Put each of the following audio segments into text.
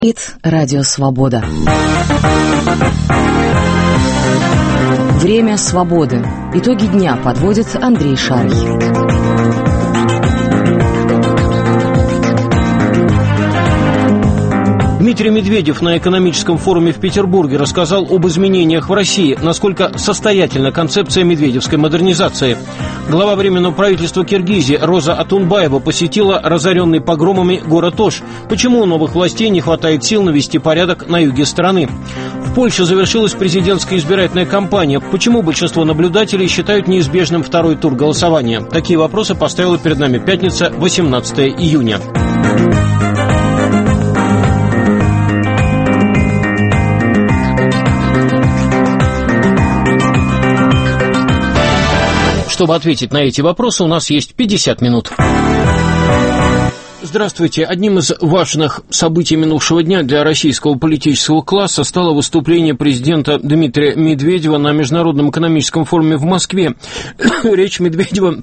Радио Свобода. Время свободы. Итоги дня подводит Андрей Шарий. Дмитрий Медведев на экономическом форуме в Петербурге рассказал об изменениях в России, насколько состоятельна концепция медведевской модернизации. Глава Временного правительства Киргизии Роза Атунбаева посетила разоренный погромами город Ош. Почему у новых властей не хватает сил навести порядок на юге страны? В Польше завершилась президентская избирательная кампания. Почему большинство наблюдателей считают неизбежным второй тур голосования? Такие вопросы поставила перед нами пятница, 18 июня. Чтобы ответить на эти вопросы, у нас есть 50 минут. Здравствуйте. Одним из важных событий минувшего дня для российского политического класса стало выступление президента Дмитрия Медведева на Международном экономическом форуме в Москве. Речь Медведева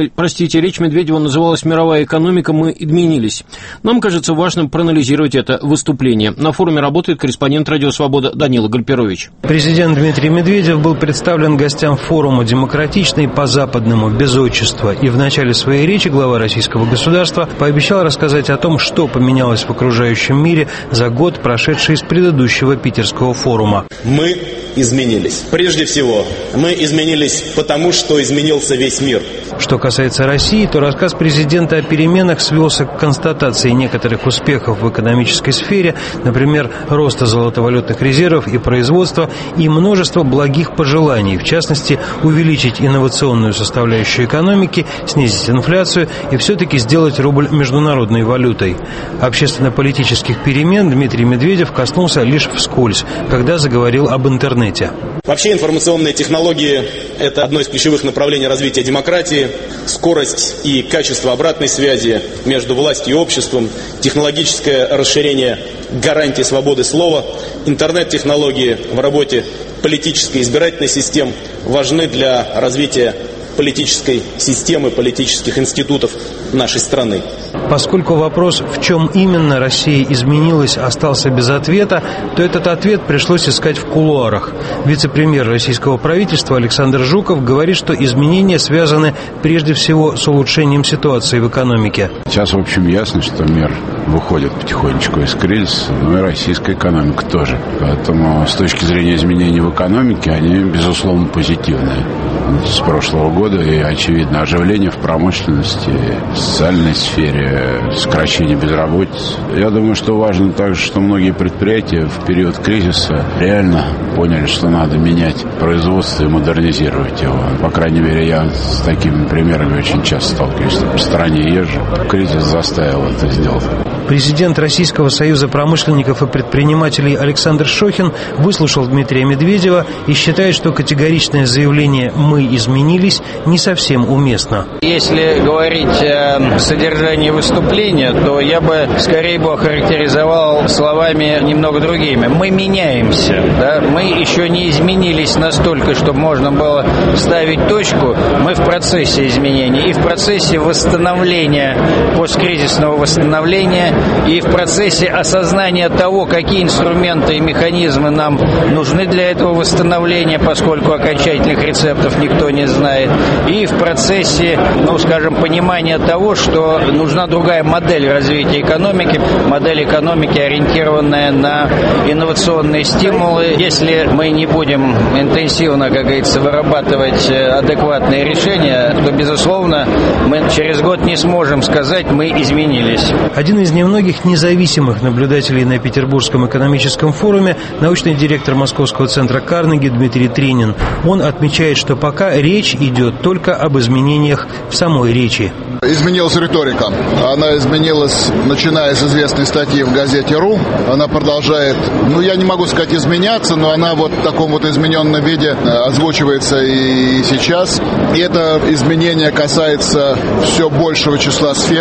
называлась «Мировая экономика. Мы изменились». Нам кажется важным проанализировать это выступление. На форуме работает корреспондент «Радио Свобода» Данила Гальперович. Президент Дмитрий Медведев был представлен гостям форума демократичный, по-западному, без отчества. И в начале своей речи глава российского государства пообещал рассказать о том, что поменялось в окружающем мире за год, прошедший с предыдущего питерского форума. Мы изменились. Прежде всего, мы изменились потому, что изменился весь мир. Что касается России, то рассказ президента о переменах свелся к констатации некоторых успехов в экономической сфере, например, роста золотовалютных резервов и производства, и множество благих пожеланий, в частности, увеличить инновационную составляющую экономики, снизить инфляцию и все-таки сделать рубль международной валютой. Общественно-политических перемен Дмитрий Медведев коснулся лишь вскользь, когда заговорил об интернете. Вообще информационные технологии – это одно из ключевых направлений развития демократии. Скорость и качество обратной связи между властью и обществом, технологическое расширение гарантий свободы слова, интернет-технологии в работе политической и избирательной систем важны для развития политической системы, политических институтов нашей страны. Поскольку вопрос, в чем именно Россия изменилась, остался без ответа, то этот ответ пришлось искать в кулуарах. Вице-премьер российского правительства Александр Жуков говорит, что изменения связаны прежде всего с улучшением ситуации в экономике. Сейчас, в общем, ясно, что мир выходит потихонечку из кризиса, но и российская экономика тоже. Поэтому с точки зрения изменений в экономике, они, безусловно, позитивные. С прошлого года и, очевидно, оживление в промышленности, в социальной сфере, сокращение безработицы. Я думаю, что важно также, что многие предприятия в период кризиса реально поняли, что надо менять производство и модернизировать его. По крайней мере, я с такими примерами очень часто сталкиваюсь. По стране езжу. Кризис заставил это сделать. Президент Российского союза промышленников и предпринимателей Александр Шохин выслушал Дмитрия Медведева и считает, что категоричное заявление «мы изменились» не совсем уместно. Если говорить о содержании выступления, то я бы скорее охарактеризовал словами немного другими. Мы меняемся, да? Мы еще не изменились настолько, чтобы можно было ставить точку. Мы в процессе изменений и в процессе восстановления, посткризисного восстановления, и в процессе осознания того, какие инструменты и механизмы нам нужны для этого восстановления, поскольку окончательных рецептов никто не знает, и в процессе, понимания того, что нужна другая модель развития экономики, модель экономики, ориентированная на инновационные стимулы. Если мы не будем интенсивно, как говорится, вырабатывать адекватные решения, то, безусловно, мы через год не сможем сказать, мы изменились. Один из немногих независимых наблюдателей на Петербургском экономическом форуме научный директор Московского центра Карнеги Дмитрий Тренин. Он отмечает, что пока речь идет только об изменениях в самой речи. Изменилась риторика. Она изменилась, начиная с известной статьи в газете «Ру». Она продолжает, я не могу сказать изменяться, но она в таком измененном виде озвучивается и сейчас. И это изменение касается все большего числа сфер.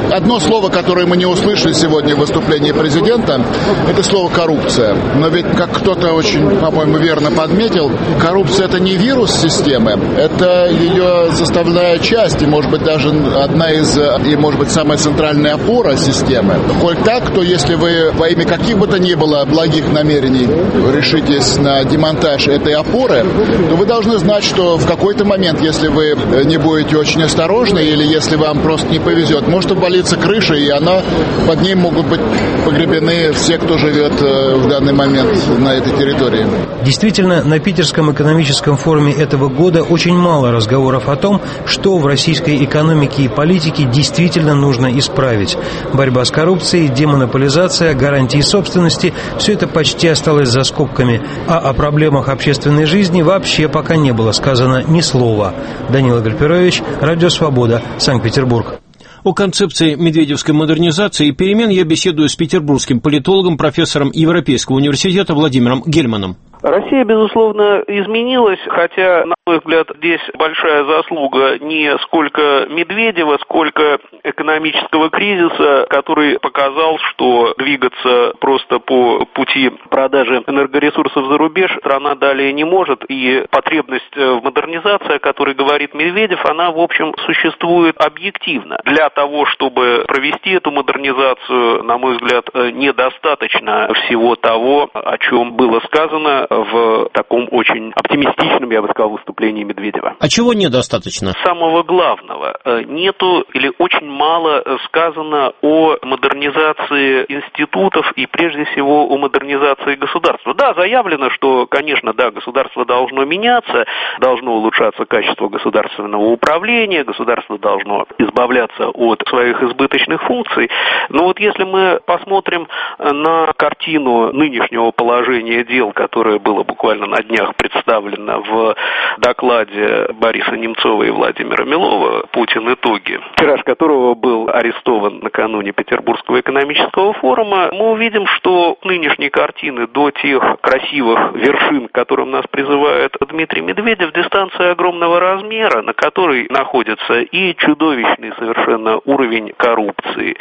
Одно слово, которое мы не услышали сегодня в выступлении президента, это слово «коррупция». Но ведь, как кто-то очень, по-моему, верно подметил, коррупция – это не вирус системы, это ее составная часть, и, может быть, даже одна из, и, может быть, самая центральная опора системы. Коль так, то если вы во имя каких бы то ни было благих намерений решитесь на демонтаж этой опоры, то вы должны знать, что в какой-то момент, если вы не будете очень осторожны или если вам просто не повезет, может обвалиться крыша, и под ней могут быть погребены все, кто живет в данный момент на этой территории. Действительно, на Питерском экономическом форуме этого года очень мало разговоров о том, что в российской экономике и политике действительно нужно исправить. Борьба с коррупцией, демонополизация, гарантии собственности – все это почти осталось за скобками. А о проблемах общественной жизни вообще пока не было сказано ни слова. Данила Гальперович, Радио Свобода, Санкт-Петербург. О концепции медведевской модернизации и перемен я беседую с петербургским политологом, профессором Европейского университета Владимиром Гельманом. Россия, безусловно, изменилась, хотя, на мой взгляд, здесь большая заслуга не сколько Медведева, сколько экономического кризиса, который показал, что двигаться просто по пути продажи энергоресурсов за рубеж страна далее не может, и потребность в модернизации, о которой говорит Медведев, она, в общем, существует объективно. Для того, чтобы провести эту модернизацию, на мой взгляд, недостаточно всего того, о чем было сказано в таком очень оптимистичном, я бы сказал, выступлении Медведева. А чего недостаточно? Самого главного. Нету или очень мало сказано о модернизации институтов и, прежде всего, о модернизации государства. Да, заявлено, что, конечно, да, государство должно меняться, должно улучшаться качество государственного управления, государство должно избавляться от своих избыточных функций. Но вот если мы посмотрим на картину нынешнего положения дел, которое было буквально на днях представлено в докладе Бориса Немцова и Владимира Милова «Путин. Итоги», тираж которого был арестован накануне Петербургского экономического форума, мы увидим, что нынешней картины до тех красивых вершин, к которым нас призывает Дмитрий Медведев, дистанция огромного размера, на которой находится и чудовищный совершенно уровень коррупции,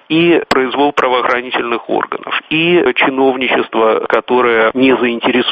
и произвол правоохранительных органов, и чиновничество, которое не заинтересовано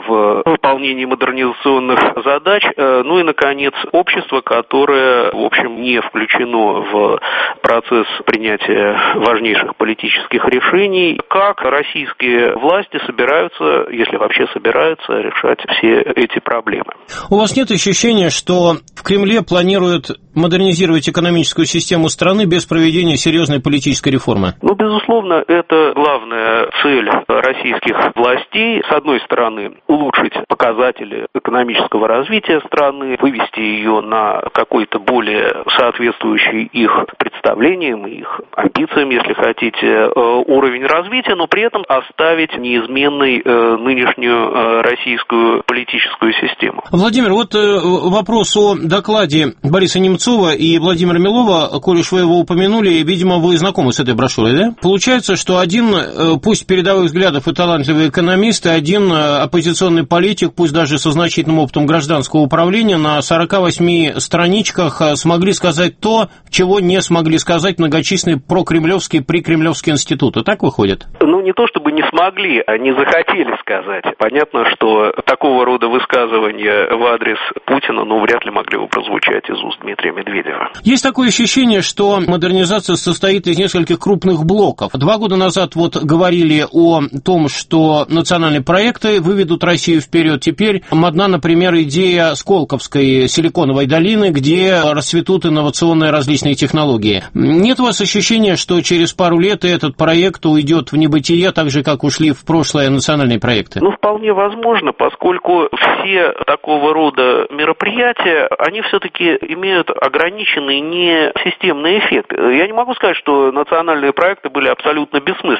в выполнении модернизационных задач, ну и, наконец, общество, которое, в общем, не включено в процесс принятия важнейших политических решений. Как российские власти собираются, если вообще собираются, решать все эти проблемы? У вас нет ощущения, что в Кремле планируют модернизировать экономическую систему страны без проведения серьезной политической реформы? Ну, безусловно, это главная цель российских властей. С одной стороны, улучшить показатели экономического развития страны, вывести ее на какой-то более соответствующий их представлениям, их амбициям, если хотите, уровень развития, но при этом оставить неизменной нынешнюю российскую политическую систему. Владимир, вот вопрос о докладе Бориса Немцова и Владимира Милова, коль уж вы его упомянули, видимо, вы знакомы с этой брошюрой, да? Получается, что один, пусть передовых взглядов и талантливый экономист, и один оппозиционный политик, пусть даже со значительным опытом гражданского управления, на 48 страничках смогли сказать то, чего не смогли сказать многочисленные прокремлевские, прикремлевские институты. Так выходит? Ну, не то чтобы не смогли, а не захотели сказать. Понятно, что такого рода высказывания в адрес Путина, вряд ли могли бы прозвучать из уст Дмитрия Медведева. Есть такое ощущение, что модернизация состоит из нескольких крупных блоков. 2 года назад говорили о том, что национальные проекты выведут Россию вперед. Теперь модна, например, идея Сколковской силиконовой долины, где расцветут инновационные различные технологии. Нет у вас ощущения, что через пару лет этот проект уйдет в небытие, так же, как ушли в прошлое национальные проекты? Вполне возможно, поскольку все такого рода мероприятия, они все-таки имеют ограниченный не системный эффект. Я не могу сказать, что национальные проекты были абсолютно бессмысленны.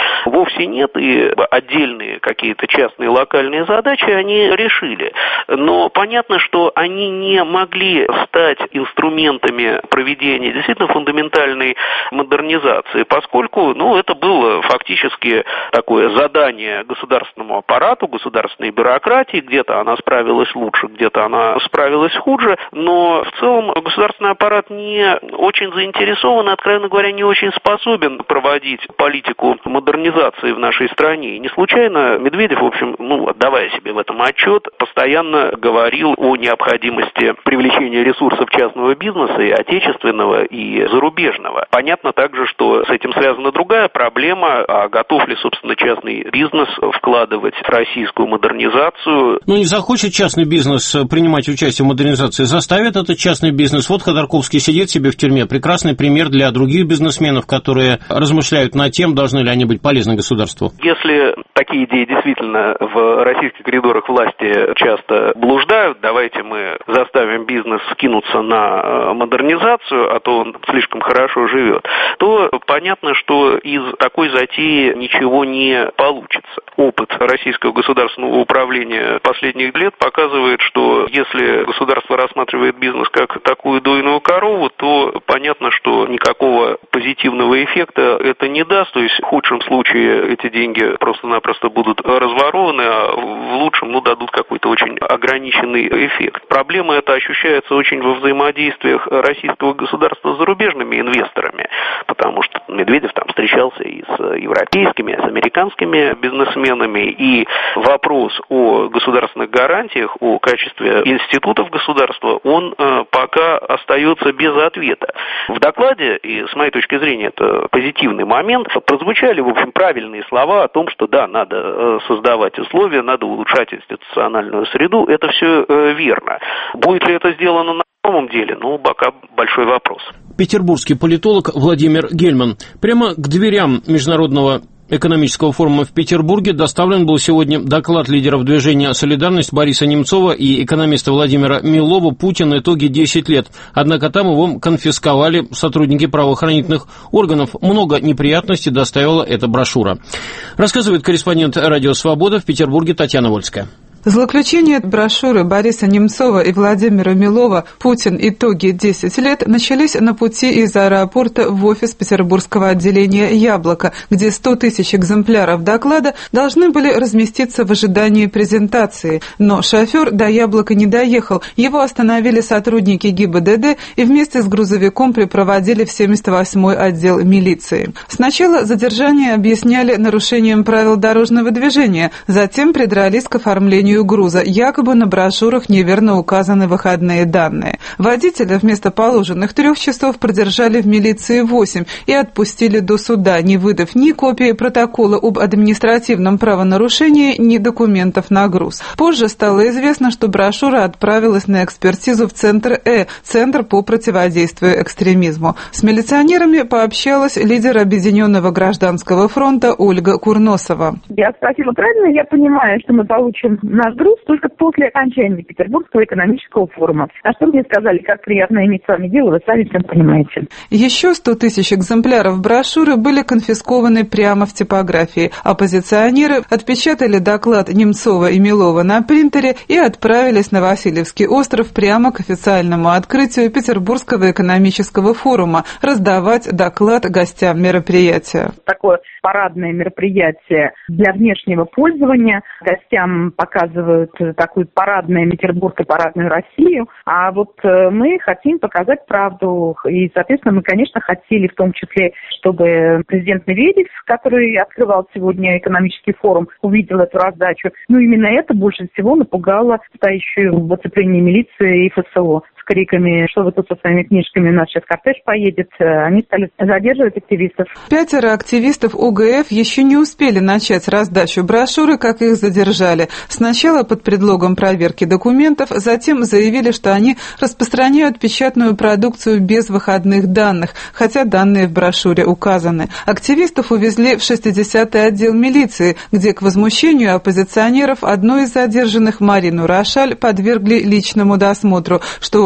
Вовсе нет, и отдельные какие-то частные локальные задачи они решили. Но понятно, что они не могли стать инструментами проведения действительно фундаментальной модернизации, поскольку, это было фактически такое задание государственному аппарату, государственной бюрократии, где-то она справилась лучше, где-то она справилась хуже, но в целом государственный аппарат не очень заинтересован, откровенно говоря, не очень способен проводить политику модернизации в нашей стране. И не случайно Медведев, в общем, отдавая себе в этом отчет, постоянно говорил о необходимости привлечения ресурсов частного бизнеса, и отечественного, и зарубежного. Понятно также, что с этим связана другая проблема, а готов ли, собственно, частный бизнес вкладывать в российскую модернизацию. Не захочет частный бизнес принимать участие в модернизации, заставит этот частный бизнес. Вот Ходорковский сидит себе в тюрьме. Прекрасный пример для других бизнесменов, которые размышляют над тем, должны ли они быть полезны государству. Если такие идеи действительно в российских коридорах власти часто блуждают, давайте мы заставим бизнес скинуться на модернизацию, а то он слишком хорошо живет, то понятно, что из такой затеи ничего не получится. Опыт российского государственного управления последних лет показывает, что если государство рассматривает бизнес как такую дойную корову, то понятно, что никакого позитивного эффекта это не даст. То есть в худшем случае эти деньги просто-напросто будут разворованы, а в лучшем дадут какой-то очень ограниченный эффект. Проблема эта ощущается очень во взаимодействиях российского государства с зарубежными инвесторами, потому что Медведев там встречался и с европейскими, и с американскими бизнесменами, и вопрос о государственных гарантиях, о качестве институтов государства, он пока остается без ответа. В докладе, и с моей точки зрения это позитивный момент, прозвучали, в общем, правильные слова о том, что да, надо создавать условия, надо улучшать институциональную среду, это все верно. Будет ли это сделано на самом деле, пока большой вопрос. Петербургский политолог Владимир Гельман. Прямо к дверям Международного экономического форума в Петербурге доставлен был сегодня доклад лидеров движения «Солидарность» Бориса Немцова и экономиста Владимира Милова «Путин. Итоги 10 лет». Однако там его конфисковали сотрудники правоохранительных органов. Много неприятностей доставила эта брошюра. Рассказывает корреспондент «Радио Свобода» в Петербурге Татьяна Вольская. Злоключения брошюры Бориса Немцова и Владимира Милова «Путин. Итоги 10 лет» начались на пути из аэропорта в офис петербургского отделения «Яблоко», где 100 тысяч экземпляров доклада должны были разместиться в ожидании презентации. Но шофер до «Яблока» не доехал. Его остановили сотрудники ГИБДД и вместе с грузовиком припроводили в 78-й отдел милиции. Сначала задержание объясняли нарушением правил дорожного движения, затем придрались к оформлению груза. Якобы на брошюрах неверно указаны выходные данные. Водителя вместо положенных 3 часов продержали в милиции 8 и отпустили до суда, не выдав ни копии протокола об административном правонарушении, ни документов на груз. Позже стало известно, что брошюра отправилась на экспертизу в Центр Центр по противодействию экстремизму. С милиционерами пообщалась лидер Объединенного гражданского фронта Ольга Курносова. Я спросила, правильно я понимаю, что мы получим наш груз только после окончания Петербургского экономического форума? А что мне сказали, как приятно иметь с вами дело, вы сами всем понимаете. Еще 100 тысяч экземпляров брошюры были конфискованы прямо в типографии. Оппозиционеры отпечатали доклад Немцова и Милова на принтере и отправились на Васильевский остров прямо к официальному открытию Петербургского экономического форума раздавать доклад гостям мероприятия. Такое парадное мероприятие для внешнего пользования. Гостям показывают такую парадную Петербург и парадную Россию. А вот мы хотим показать правду. И, соответственно, мы, конечно, хотели в том числе, чтобы президент Медведев, который открывал сегодня экономический форум, увидел эту раздачу. Именно это больше всего напугало стоящую в оцеплении милиции и ФСО с криками, что вы тут со своими книжками, у нас сейчас кортеж поедет. Они стали задерживать активистов. 5 активистов ОГФ еще не успели начать раздачу брошюры, как их задержали. Сначала под предлогом проверки документов, затем заявили, что они распространяют печатную продукцию без выходных данных, хотя данные в брошюре указаны. Активистов увезли в 60-й отдел милиции, где к возмущению оппозиционеров одну из задержанных, Марину Рошаль, подвергли личному досмотру, что Ольга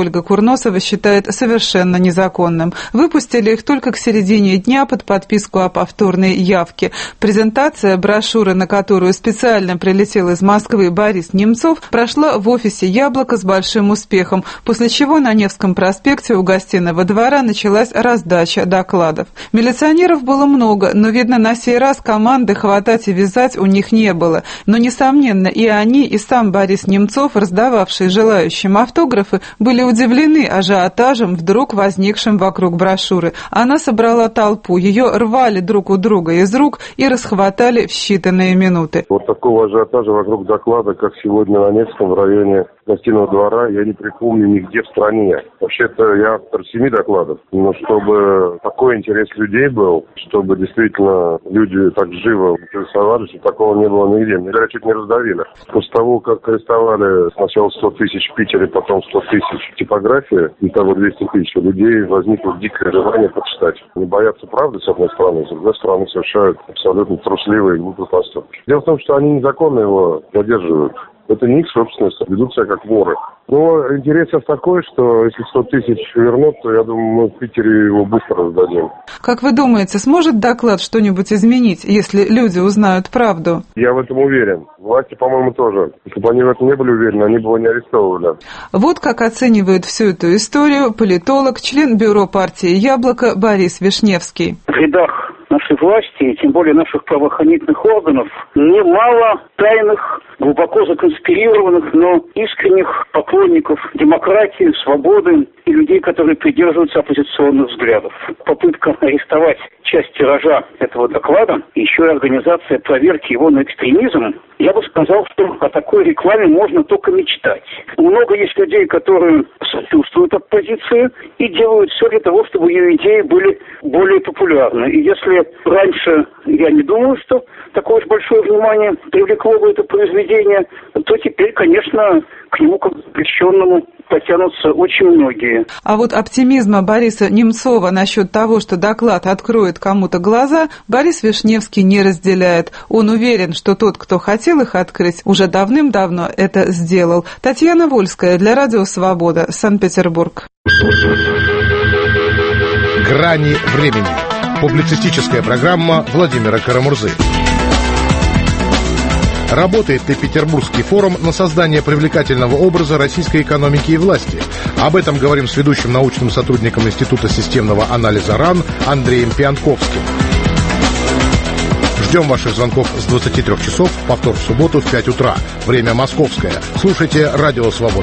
Ольга Курносова считает совершенно незаконным. Выпустили их только к середине дня под подписку о повторной явке. Презентация брошюры, на которую специально прилетел из Москвы Борис Немцов, прошла в офисе «Яблоко» с большим успехом, после чего на Невском проспекте у Гостиного двора началась раздача докладов. Милиционеров было много, но, видно, на сей раз команды хватать и вязать у них не было. Но, несомненно, и они, и сам Борис Немцов, раздававший желающим автографы, были удивлены ажиотажем, вдруг возникшим вокруг брошюры. Она собрала толпу, ее рвали друг у друга из рук и расхватали в считанные минуты. Вот такого ажиотажа вокруг доклада, как сегодня на Невском, в районе Гостиного двора, я не припомню нигде в стране. Вообще-то я автор 7 докладов, но чтобы такой интерес людей был, чтобы действительно люди так живо интересовались, такого не было нигде. Меня чуть не раздавили. После того, как арестовали сначала 100 тысяч в Питере, потом 100 тысяч в типографии, и того 200 тысяч, у людей возникло дикое желание почитать. Не боятся правды, с одной стороны, с другой стороны совершают абсолютно трусливые и глупые поступки. Дело в том, что они незаконно его задерживают. Это не их собственность, ведут себя как воры. Но интерес сейчас такой, что если 100 тысяч вернут, то, я думаю, мы в Питере его быстро раздадим. Как вы думаете, сможет доклад что-нибудь изменить, если люди узнают правду? Я в этом уверен. Власти, по-моему, тоже. Если бы они в этом не были уверены, они бы его не арестовывали. Вот как оценивает всю эту историю политолог, член бюро партии «Яблоко» Борис Вишневский. В рядах нашей власти, и тем более наших правоохранительных органов, немало тайных, глубоко законспирированных, но искренних поклонников демократии, свободы и людей, которые придерживаются оппозиционных взглядов. Попытка арестовать часть тиража этого доклада, еще и организация проверки его на экстремизм, я бы сказал, что о такой рекламе можно только мечтать. Много есть людей, которые сочувствуют оппозиции и делают все для того, чтобы ее идеи были более популярны. И если раньше я не думаю, что такое уж большое внимание привлекло бы это произведение, то теперь, конечно, к нему как к запрещенному потянутся очень многие. А вот оптимизма Бориса Немцова насчет того, что доклад откроет кому-то глаза, Борис Вишневский не разделяет. Он уверен, что тот, кто хотел их открыть, уже давным-давно это сделал. Татьяна Вольская для Радио Свобода, Санкт-Петербург. «Грани времени». Публицистическая программа Владимира Карамурзы. Работает ли Петербургский форум на создание привлекательного образа российской экономики и власти? Об этом говорим с ведущим научным сотрудником Института системного анализа РАН Андреем Пьянковским. Ждем ваших звонков с 23 часов, повтор в субботу в 5 утра. Время московское. Слушайте Радио Свобода.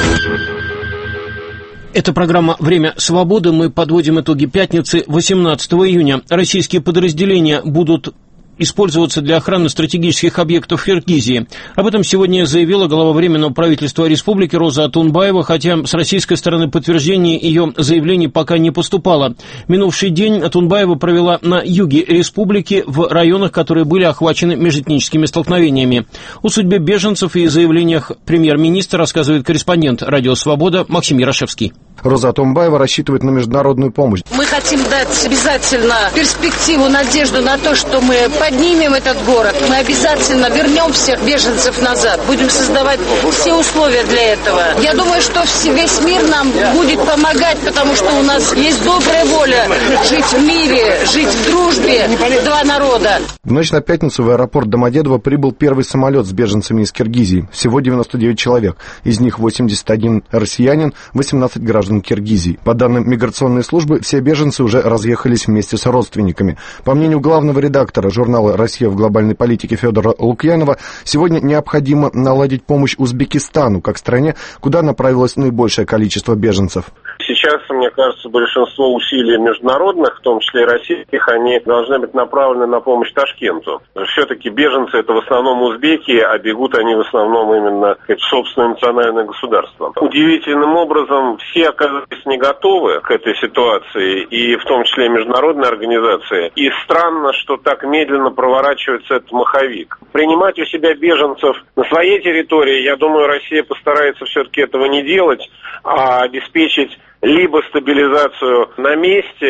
Это программа «Время свободы». Мы подводим итоги пятницы, 18 июня. Российские подразделения будут использоваться для охраны стратегических объектов Киргизии. Об этом сегодня заявила глава Временного правительства республики Роза Атунбаева, хотя с российской стороны подтверждение ее заявлений пока не поступало. Минувший день Атунбаева провела на юге республики, в районах, которые были охвачены межэтническими столкновениями. О судьбе беженцев и заявлениях премьер-министра рассказывает корреспондент «Радио Свобода» Максим Ярошевский. Роза Атунбаева рассчитывает на международную помощь. Мы хотим дать обязательно перспективу, надежду на то, что мы поднимем этот город. Мы обязательно вернем всех беженцев назад. Будем создавать все условия для этого. Я думаю, что весь мир нам будет помогать, потому что у нас есть добрая воля жить в мире, жить в дружбе, два народа. В ночь на пятницу в аэропорт Домодедово прибыл первый самолет с беженцами из Киргизии. Всего 99 человек. Из них 81 россиянин, 18 граждан Киргизии. По данным миграционной службы, все беженцы уже разъехались вместе с родственниками. По мнению главного редактора журнала «Россия в глобальной политике» Федора Лукьянова, сегодня необходимо наладить помощь Узбекистану, как стране, куда направилось наибольшее количество беженцев. Сейчас, мне кажется, большинство усилий международных, в том числе и российских, они должны быть направлены на помощь Ташкенту. Все-таки беженцы это в основном узбеки, а бегут они в основном именно в собственное национальное государство. Удивительным образом все оказались не готовы к этой ситуации, и в том числе и международные организации. И странно, что так медленно проворачивается этот маховик. Принимать у себя беженцев на своей территории, я думаю, Россия постарается все-таки этого не делать, а обеспечить либо стабилизацию на месте,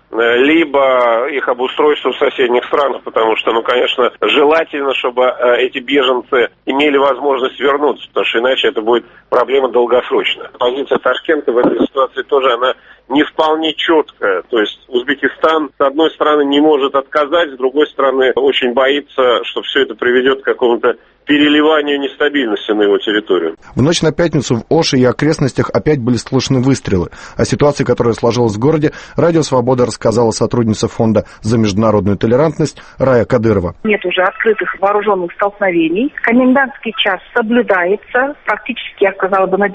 либо их обустройство в соседних странах, потому что, конечно, желательно, чтобы эти беженцы имели возможность вернуться, потому что иначе это будет проблема долгосрочная. Позиция Ташкента в этой ситуации тоже, она не вполне четкая. То есть Узбекистан, с одной стороны, не может отказать, с другой стороны, очень боится, что все это приведет к какому-то переливанию нестабильности на его территорию. В ночь на пятницу в Оше и окрестностях опять были слышны выстрелы. О ситуации, которая сложилась в городе, Радио Свобода рассказала сотрудница Фонда за международную толерантность Рая Кадырова. Нет уже открытых вооруженных столкновений. Комендантский час соблюдается, практически, я сказала бы, на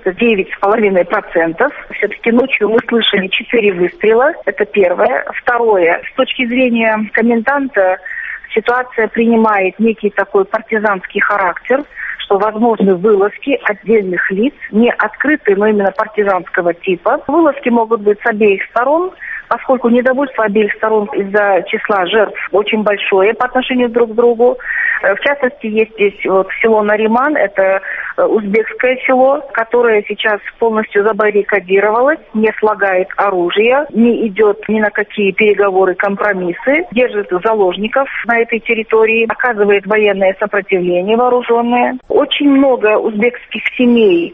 99,5%. Все-таки ночью мы слышали 4 выстрела. Это первое. Второе. С точки зрения коменданта, ситуация принимает некий такой партизанский характер, что возможны вылазки отдельных лиц, не открытые, но именно партизанского типа. Вылазки могут быть с обеих сторон, поскольку недовольство обеих сторон из-за числа жертв очень большое по отношению друг к другу. В частности, есть здесь вот село Нариман, это узбекское село, которое сейчас полностью забаррикадировалось, не слагает оружие, не идет ни на какие переговоры, компромиссы, держит заложников на этой территории, оказывает военное сопротивление вооруженное. Очень много узбекских семей,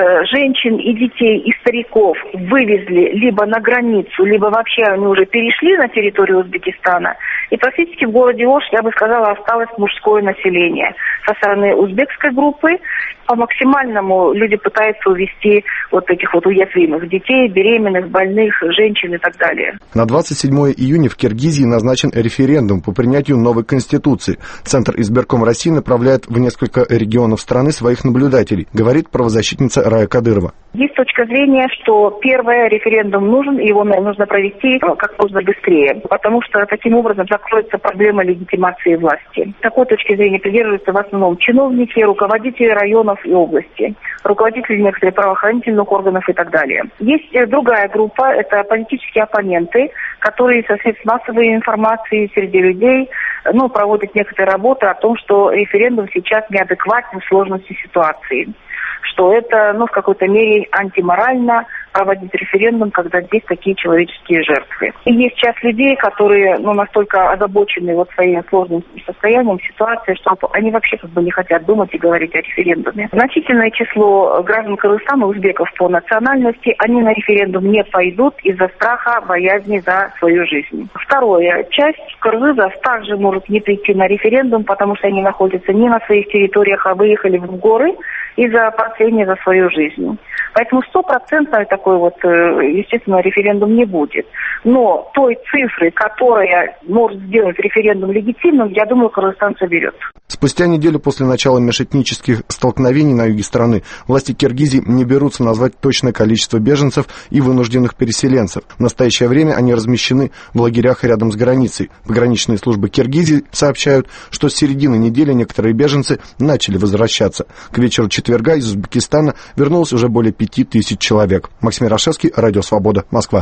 женщин и детей, и стариков вывезли либо на границу, либо вообще они уже перешли на территорию Узбекистана. И практически в городе Ош, я бы сказала, осталось мужское население со стороны узбекской группы. По максимальному люди пытаются увезти вот этих вот уязвимых детей, беременных, больных, женщин и так далее. На 27 июня в Киргизии назначен референдум по принятию новой конституции. Центр избирком России направляет в несколько регионов страны своих наблюдателей, говорит правозащитница Рая Кадырова. Есть точка зрения, что первый референдум нужен, и его нужно провести как можно быстрее, потому что таким образом закроется проблема легитимации власти. Такой точки зрения придерживаются в основном чиновники, руководители районов и области, руководители некоторых правоохранительных органов и так далее. Есть другая группа, это политические оппоненты, которые со средств массовой информации среди людей проводят некоторые работы о том, что референдум сейчас неадекватен сложности ситуации, что это в какой-то мере антиморально проводить референдум, когда здесь такие человеческие жертвы. И есть часть людей, которые настолько озабочены своим сложным состоянием, ситуацией, что они вообще не хотят думать и говорить о референдуме. Значительное число граждан Кыргызстана, узбеков по национальности, они на референдум не пойдут из-за страха, боязни за свою жизнь. Второе. Часть кыргызов также может не прийти на референдум, потому что они находятся не на своих территориях, а выехали в горы из-за опасения за свою жизнь. Поэтому 100% такой естественно, референдум не будет. Но той цифры, которая может сделать референдум легитимным, я думаю, Кыргызстан соберет. Спустя неделю после начала межэтнических столкновений на юге страны власти Киргизии не берутся назвать точное количество беженцев и вынужденных переселенцев. В настоящее время они размещены в лагерях рядом с границей. Пограничные службы Киргизии сообщают, что с середины недели некоторые беженцы начали возвращаться. К вечеру четверга из Узбекистана вернулось уже более 5000 человек. Максим Рашевский, Радио Свобода, Москва.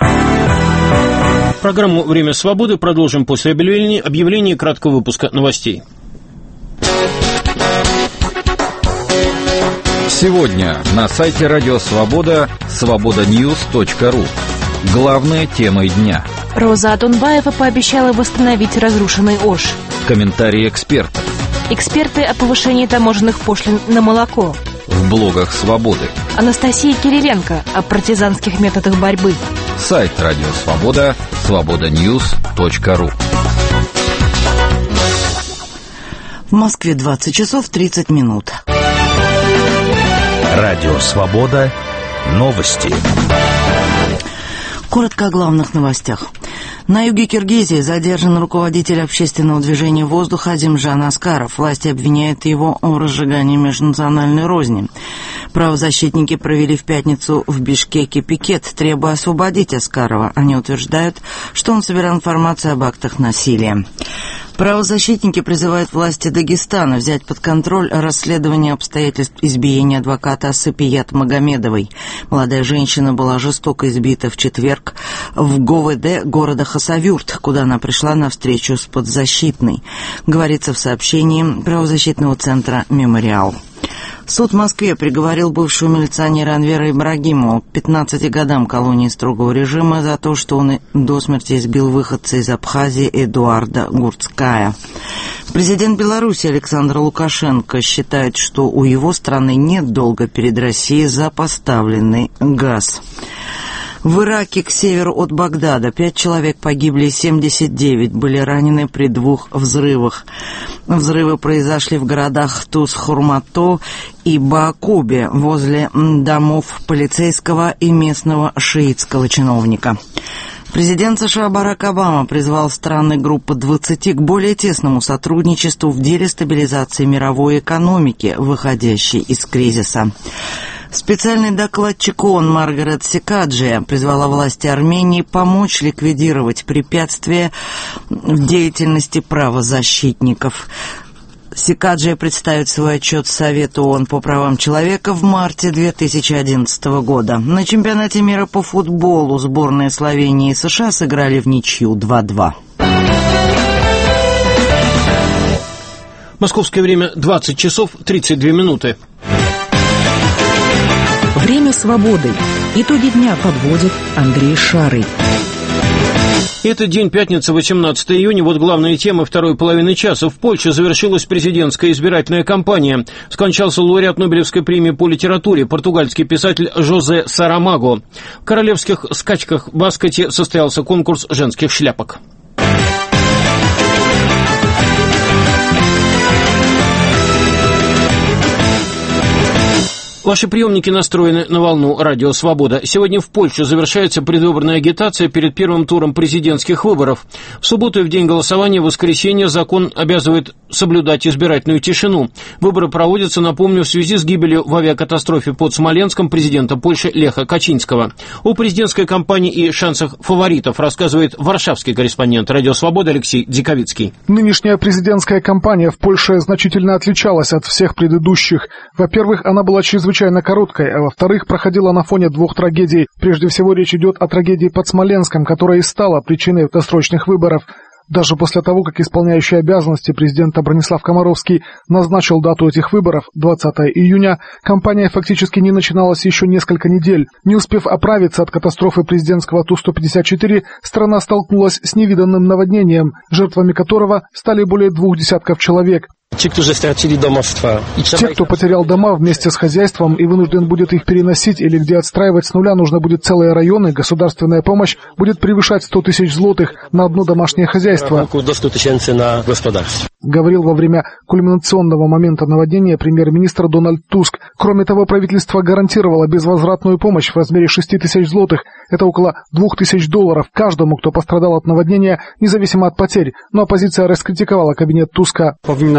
Программу «Время свободы» продолжим после объявления краткого выпуска новостей. Сегодня на сайте Радио Свобода свободаньюз.ру. Главная тема дня. Роза Атунбаева пообещала восстановить разрушенный Ош. Комментарии экспертов. Эксперты о повышении таможенных пошлин на молоко. В блогах Свободы. Анастасия Кириленко о партизанских методах борьбы. Сайт Радио Свобода свободаньюз.ру. В Москве 20 часов 30 минут. Радио Свобода. Новости. Коротко о главных новостях. На юге Киргизии задержан руководитель общественного движения воздуха Азимжан Аскаров. Власти обвиняют его в разжигании межнациональной розни. Правозащитники провели в пятницу в Бишкеке пикет, требуя освободить Аскарова. Они утверждают, что он собирал информацию об актах насилия. Правозащитники призывают власти Дагестана взять под контроль расследование обстоятельств избиения адвоката Сапият Магомедовой. Молодая женщина была жестоко избита в четверг в ГУВД города Хасавюрт, куда она пришла на встречу с подзащитной, говорится в сообщении правозащитного центра «Мемориал». Суд в Москве приговорил бывшего милиционера Анвера Ибрагимова к 15 годам колонии строгого режима за то, что он до смерти избил выходца из Абхазии Эдуарда Гурцкая. Президент Беларуси Александр Лукашенко считает, что у его страны нет долга перед Россией за поставленный газ. В Ираке к северу от Багдада 5 человек погибли, 79 были ранены при 2 взрывах. Взрывы произошли в городах Туз-Хурмато и Баакубе возле домов полицейского и местного шиитского чиновника. Президент США Барак Обама призвал страны группы 20 к более тесному сотрудничеству в деле стабилизации мировой экономики, выходящей из кризиса. Специальный докладчик ООН Маргарет Сикаджи призвала власти Армении помочь ликвидировать препятствия в деятельности правозащитников. Сикаджи представит свой отчет Совету ООН по правам человека в марте 2011 года. На чемпионате мира по футболу сборные Словении и США сыграли в ничью 2-2. Московское время 20 часов 32 минуты. Время свободы. Итоги дня подводит Андрей Шарый. Это день, пятница, 18 июня. Вот главные темы второй половины часа. В Польше завершилась президентская избирательная кампания. Скончался лауреат Нобелевской премии по литературе, португальский писатель Жозе Сарамаго. В королевских скачках в Аскоте состоялся конкурс женских шляпок. Ваши приемники настроены на волну «Радио Свобода». Сегодня в Польше завершается предвыборная агитация перед первым туром президентских выборов. В субботу и в день голосования в воскресенье закон обязывает соблюдать избирательную тишину. Выборы проводятся, напомню, в связи с гибелью в авиакатастрофе под Смоленском президента Польши Леха Качинского. О президентской кампании и шансах фаворитов рассказывает варшавский корреспондент «Радио Свобода» Алексей Диковицкий. Нынешняя президентская кампания в Польше значительно отличалась от всех предыдущих. Во-первых, она была чрезвычайно короткой, а во-вторых, проходила на фоне 2 трагедий. Прежде всего, речь идет о трагедии под Смоленском, которая и стала причиной досрочных выборов. Даже после того, как исполняющий обязанности президента Бронислав Комаровский назначил дату этих выборов, 20 июня, кампания фактически не начиналась еще несколько недель. Не успев оправиться от катастрофы президентского Ту-154, страна столкнулась с невиданным наводнением, жертвами которого стали более 200 человек. Те, кто потерял дома вместе с хозяйством и вынужден будет их переносить или где отстраивать с нуля нужно будет целые районы, государственная помощь будет превышать 100 тысяч злотых на одно домашнее хозяйство. Говорил во время кульминационного момента наводнения премьер-министр Дональд Туск. Кроме того, правительство гарантировало безвозвратную помощь в размере 6 тысяч злотых. Это около $2000 каждому, кто пострадал от наводнения, независимо от потерь. Но оппозиция раскритиковала кабинет Туска.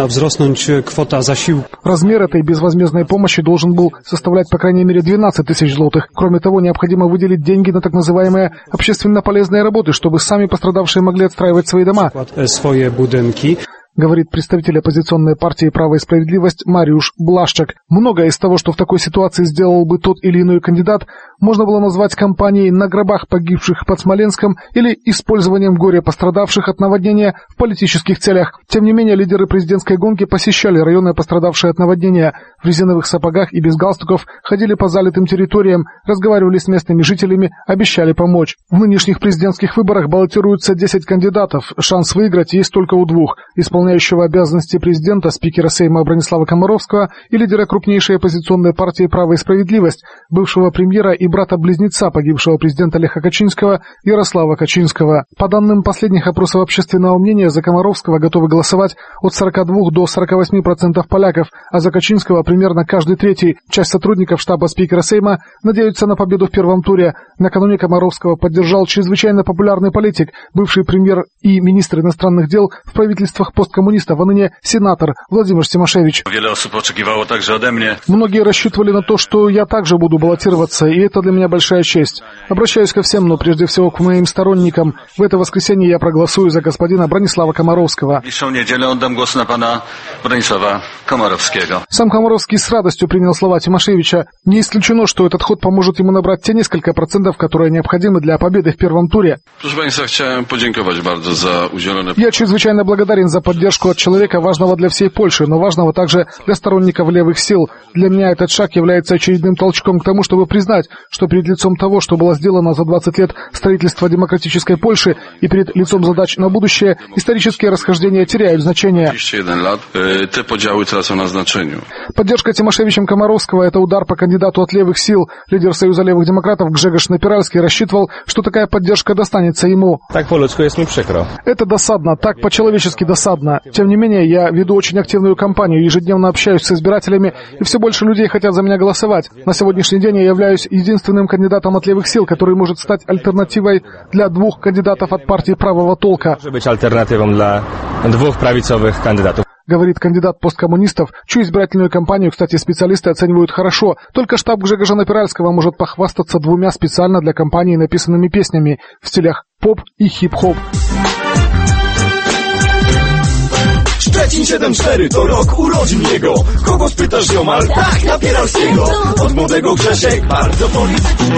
Размер этой безвозмездной помощи должен был составлять по крайней мере 12 тысяч злотых. Кроме того, необходимо выделить деньги на так называемые общественно полезные работы, чтобы сами пострадавшие могли отстраивать свои дома. Говорит представитель оппозиционной партии «Право и справедливость» Мариуш Блашчак. Многое из того, что в такой ситуации сделал бы тот или иной кандидат, можно было назвать кампанией на гробах погибших под Смоленском или использованием горя пострадавших от наводнения в политических целях. Тем не менее, лидеры президентской гонки посещали районы, пострадавшие от наводнения. В резиновых сапогах и без галстуков ходили по залитым территориям, разговаривали с местными жителями, обещали помочь. В нынешних президентских выборах баллотируются 10 кандидатов. Шанс выиграть есть только у 2. Исполняющего обязанности президента, спикера Сейма Бронислава Комаровского и лидера крупнейшей оппозиционной партии «Право и справедливость», бывшего премьера и брата-близнеца погибшего президента Леха Качинского Ярослава Качинского. По данным последних опросов общественного мнения, за Комаровского готовы голосовать от 42 до 48% поляков, а за Качинского примерно каждый третий. Часть сотрудников штаба спикера Сейма надеются на победу в первом туре. Накануне Комаровского поддержал чрезвычайно популярный политик, бывший премьер и министр иностранных дел в правительствах посткоммунистов, а ныне сенатор Владимир Симошевич. Многие рассчитывали на то, что я также буду баллотироваться, и это для меня большая честь. Обращаюсь ко всем, но прежде всего к моим сторонникам. В это воскресенье я проголосую за господина Бронислава Комаровского. Bronisława Komorowskiego. Сам Комаровский с радостью принял слова Тимошевича. Не исключено, что этот ход поможет ему набрать те несколько процентов, которые необходимы для победы в первом туре. Proszę Państwa, chciałem podziękować bardzo za udzielone... Я чрезвычайно благодарен за поддержку от человека, важного для всей Польши, но важного также для сторонников левых сил. Для меня этот шаг является очередным толчком к тому, чтобы признать, что перед лицом того, что было сделано за 20 лет строительства демократической Польши, и перед лицом задач на будущее, исторические расхождения теряют значение. Поддержка Тимошевичем Комаровского – это удар по кандидату от левых сил. Лидер Союза левых демократов Гжегош Напиральский рассчитывал, что такая поддержка достанется ему. Так по-людски есть мне прикро. Это досадно, так по-человечески досадно. Тем не менее, я веду очень активную кампанию, ежедневно общаюсь с избирателями, и все больше людей хотят за меня голосовать. На сегодняшний день я являюсь единственным кандидатом от левых сил, который может стать альтернативой для двух кандидатов от партии правого толка. Может быть альтернативой для двух правицовых кандидатов. Говорит кандидат посткоммунистов, чью избирательную кампанию, кстати, специалисты оценивают хорошо. Только штаб Гжегожа Напиральского может похвастаться двумя специально для кампании написанными песнями в стилях поп и хип-хоп. Szczecin 7-4 to rok urodzin jego. Kogo spytasz ziomal? Tak, Napieralskiego. Od młodego Grzesiek bardzo polityczny.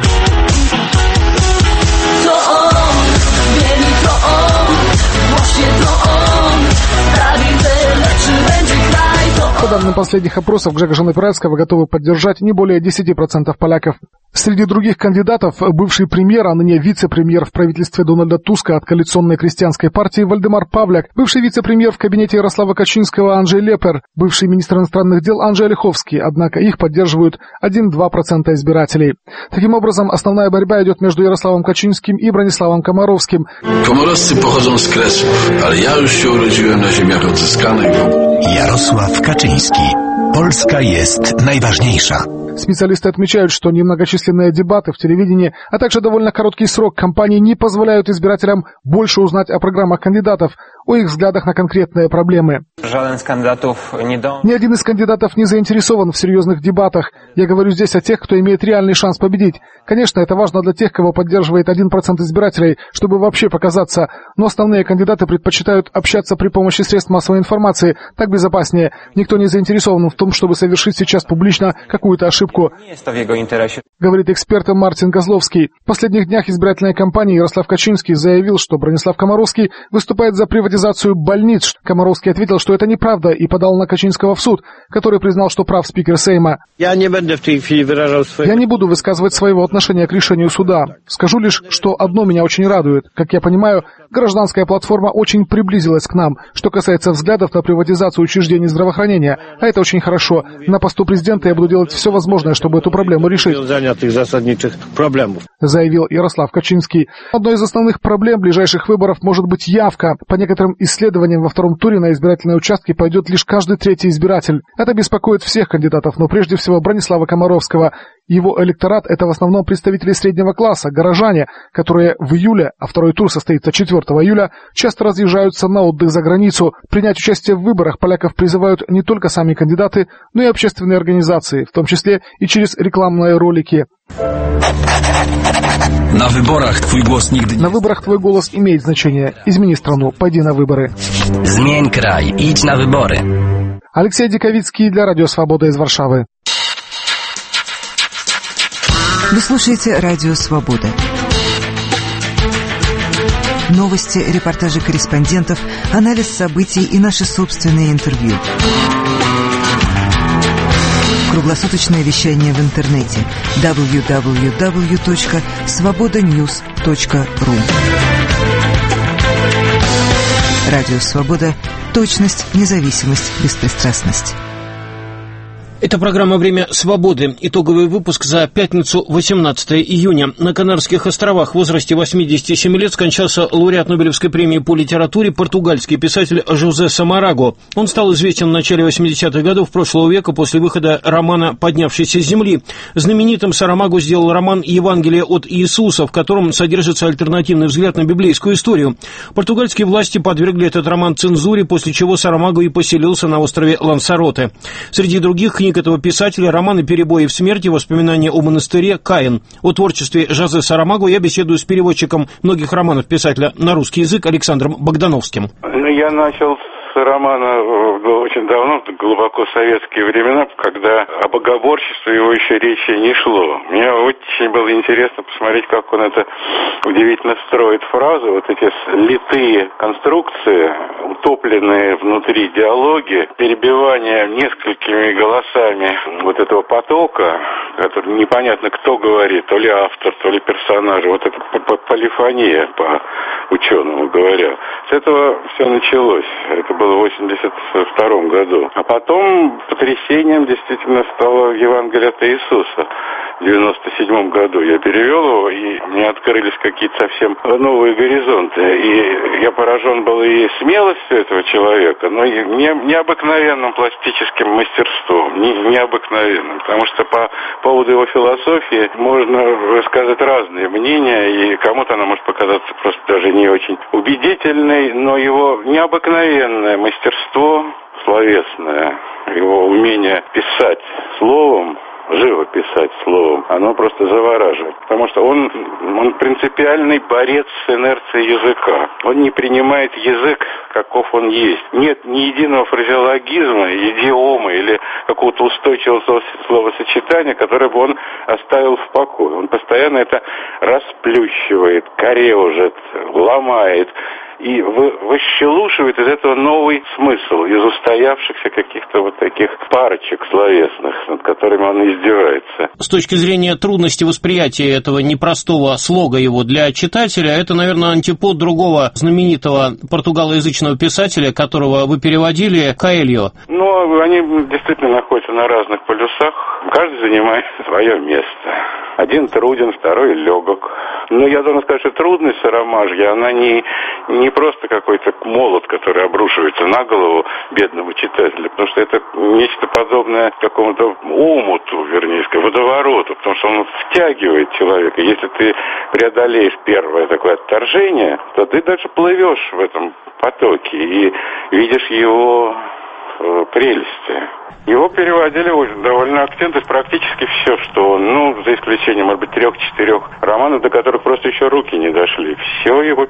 To on, mieli to on, właśnie to on. Sprawi tyle, czy będzie kraj, to on. По данным последних опросов Гжегожа Напиральского готовы поддержать не более 10% поляков. Среди других кандидатов бывший премьер, а ныне вице-премьер в правительстве Дональда Туска от коалиционной крестьянской партии Вальдемар Павляк, бывший вице-премьер в кабинете Ярослава Качинского Анджей Лепер, бывший министр иностранных дел Анджей Олеховский, однако их поддерживают 1-2% избирателей. Таким образом, основная борьба идет между Ярославом Качинским и Брониславом Комаровским. Komorowscy pochodzą z Kresów, ale ja już się urodziłem na ziemiach odzyskanych. Jarosław Kaczyński. Polska jest najważniejsza. Специалисты отмечают, что немногочисленные дебаты в телевидении, а также довольно короткий срок кампании не позволяют избирателям больше узнать о программах кандидатов, о их взглядах на конкретные проблемы. Ни один из кандидатов не заинтересован в серьезных дебатах. Я говорю здесь о тех, кто имеет реальный шанс победить. Конечно, это важно для тех, кого поддерживает 1% избирателей, чтобы вообще показаться, но основные кандидаты предпочитают общаться при помощи средств массовой информации, так безопаснее. Никто не заинтересован в том, чтобы совершить сейчас публично какую-то ошибку. Говорит эксперт Мартин Козловский. В последних днях избирательной кампании Ярослав Качинский заявил, что Бронислав Комаровский выступает за приватизацию больниц. Комаровский ответил, что это неправда, и подал на Качинского в суд, который признал, что прав спикер Сейма. Я не буду высказывать своего отношения к решению суда. Скажу лишь, что одно меня очень радует. Как я понимаю, гражданская платформа очень приблизилась к нам, что касается взглядов на приватизацию учреждений здравоохранения. А это очень хорошо. На посту президента я буду делать все возможное, чтобы эту проблему решить. Заявил Ярослав Качинский. Одной из основных проблем ближайших выборов может быть явка. По некоторым исследованиям, во втором туре на избирательные участки пойдет лишь каждый третий избиратель. Это беспокоит всех кандидатов, но прежде всего Бронислава Комаровского. Его электорат – это в основном представители среднего класса, горожане, которые в июле, а второй тур состоится 4 июля, часто разъезжаются на отдых за границу. Принять участие в выборах поляков призывают не только сами кандидаты, но и общественные организации, в том числе и через рекламные ролики. На выборах твой голос имеет значение. Измени страну, пойди на выборы. Zmień kraj, idź na wybory. Алексей Диковицкий для Радио Свобода из Варшавы. Вы слушаете Радио Свобода. Новости, репортажи корреспондентов, анализ событий и наши собственные интервью. Круглосуточное вещание в интернете www.svobodanews.ru. Радио Свобода. Точность, независимость, беспристрастность. Это программа «Время свободы». Итоговый выпуск за пятницу, 18 июня. На Канарских островах в возрасте 87 лет скончался лауреат Нобелевской премии по литературе, португальский писатель Жозе Самараго. Он стал известен в начале 80-х годов прошлого века после выхода романа «Поднявшийся с земли». Знаменитым Сарамаго сделал роман «Евангелие от Иисуса», в котором содержится альтернативный взгляд на библейскую историю. Португальские власти подвергли этот роман цензуре, после чего Сарамаго и поселился на острове Лансароте. Среди других книг этого писателя романы «Перебои в смерти», воспоминания о монастыре, «Каин». О творчестве Жозе Сарамаго я беседую с переводчиком многих романов писателя на русский язык Александром Богдановским. Я начал с романа в очень очень давно, глубоко советские времена, когда о богоборчестве его еще речи не шло. Мне очень было интересно посмотреть, как он это удивительно строит фразы, вот эти литые конструкции, утопленные внутри диалоги, перебивание несколькими голосами вот этого потока, который непонятно кто говорит, то ли автор, то ли персонаж, вот это полифония, по ученому говоря. С этого все началось. Это было в 1982 году. А потом потрясением действительно стало Евангелие от Иисуса. В 1997 году я перевел его, и мне открылись какие-то совсем новые горизонты. И я поражен был и смелостью этого человека, но и необыкновенным пластическим мастерством. Необыкновенным. Потому что по поводу его философии можно высказать разные мнения, и кому-то она может показаться просто даже не очень убедительной, но его необыкновенное мастерство словесное, его умение писать словом, живо писать словом, оно просто завораживает. Потому что он принципиальный борец с инерцией языка. Он не принимает язык, каков он есть. Нет ни единого фразеологизма, идиомы или какого-то устойчивого словосочетания, которое бы он оставил в покое. Он постоянно это расплющивает, корежит, ломает. И выщелушивает из этого новый смысл, из устоявшихся каких-то вот таких парочек словесных, над которыми он издевается. С точки зрения трудности восприятия этого непростого слога его для читателя, это, наверное, антипод другого знаменитого португалоязычного писателя, которого вы переводили, Коэльо. Ну, они действительно находятся на разных полюсах, каждый занимает свое место. Один труден, второй легок. Но я должен сказать, что трудность Сарамажги, она не просто какой-то молот, который обрушивается на голову бедного читателя, потому что это нечто подобное какому-то омуту, вернее, водовороту, потому что он втягивает человека. Если ты преодолеешь первое такое отторжение, то ты дальше плывешь в этом потоке и видишь его прелести. Его переводили довольно активно, то есть практически все, что он, за исключением, может быть, 3-4 романов, до которых просто еще руки не дошли. Все его